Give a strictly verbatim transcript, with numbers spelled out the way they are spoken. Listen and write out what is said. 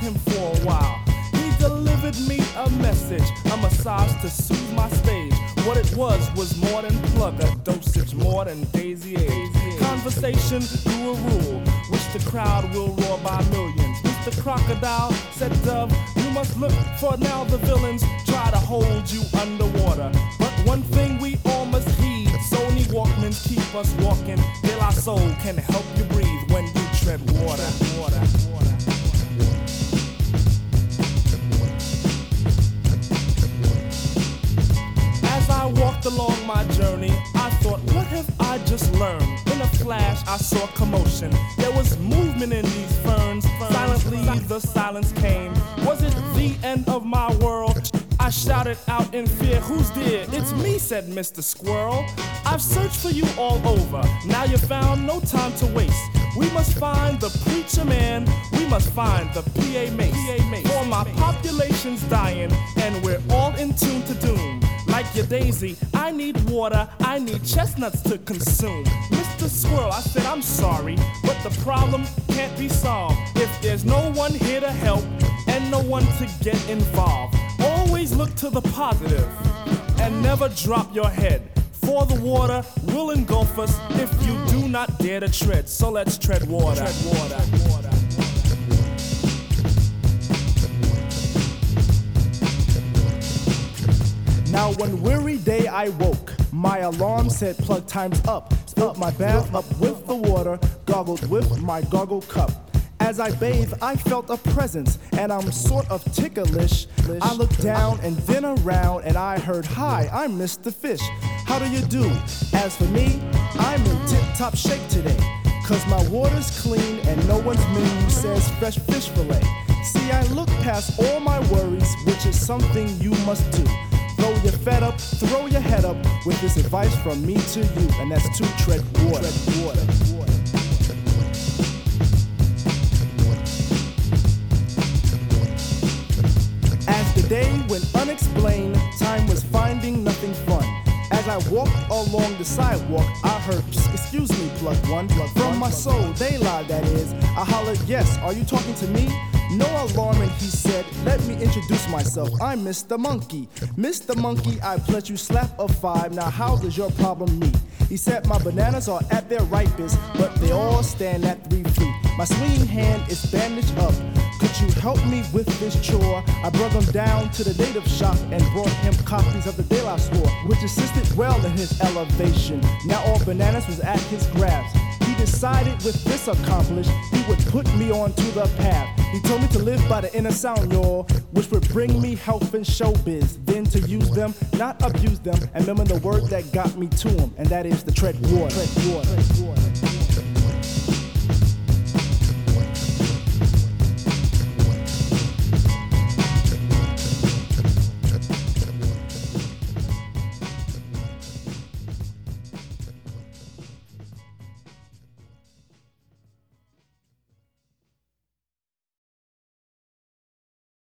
him for a while. He delivered me a message, a massage to soothe my stage. What it was was more than plug, a dosage more than Daisy Age. Conversation grew a rule, which the crowd will roar by millions. Mister Crocodile said, Dove, you must look for now the villains try to hold you underwater. But one thing we all must heed, Sony Walkmans keep us walking. De La Soul can help you breathe when you tread water. water, water. As I walked along my journey, I thought, what have I just learned? In a flash, I saw commotion. There was movement in these ferns. Silently, the silence came. Was it the end of my world? I shouted out in fear, who's there? It's me, said Mister Squirrel. I've searched for you all over. Now you found, no time to waste. We must find the preacher man. We must find the P A mace. For my population's dying, and we're all in tune to doom. Like your Daisy, I need water, I need chestnuts to consume. Mister Squirrel, I said I'm sorry, but the problem can't be solved if there's no one here to help and no one to get involved. Always look to the positive and never drop your head. For the water will engulf us if you do not dare to tread. So let's tread water. Tread water. water. Now one weary day I woke. My alarm said plug time's up. Filled my bath up with the water, gargled with my gargle cup. As I bathed, I felt a presence, and I'm sort of ticklish. I looked down and then around, and I heard, hi, I'm Mister Fish. How do you do? As for me, I'm in tip-top shape today, cause my water's clean and no one's menu says fresh fish fillet. See, I look past all my worries, which is something you must do. Though you're fed up, throw your head up with this advice from me to you, and that's to tread water. Tread water. As the day went unexplained, time was finding nothing fun. As I walked along the sidewalk, I heard, excuse me, plug one, plug from one, my soul, they lied, that is. I hollered, yes, are you talking to me? No alarming, he said, let me introduce myself. I'm Mister Monkey. Mister Monkey, I pledge you slap a five. Now how does your problem meet? He said my bananas are at their ripest, but they all stand at three feet. My swinging hand is bandaged up. Could you help me with this chore? I brought him down to the native shop and brought him copies of the De La Store, which assisted well in his elevation. Now all bananas was at his grasp. He decided with this accomplished, he would put me onto the path. He told me to live by the inner sound, y'all, which would bring me health and showbiz. Then to use them, not abuse them, and remember the word that got me to him, and that is the tread water. Tread water. Tread water.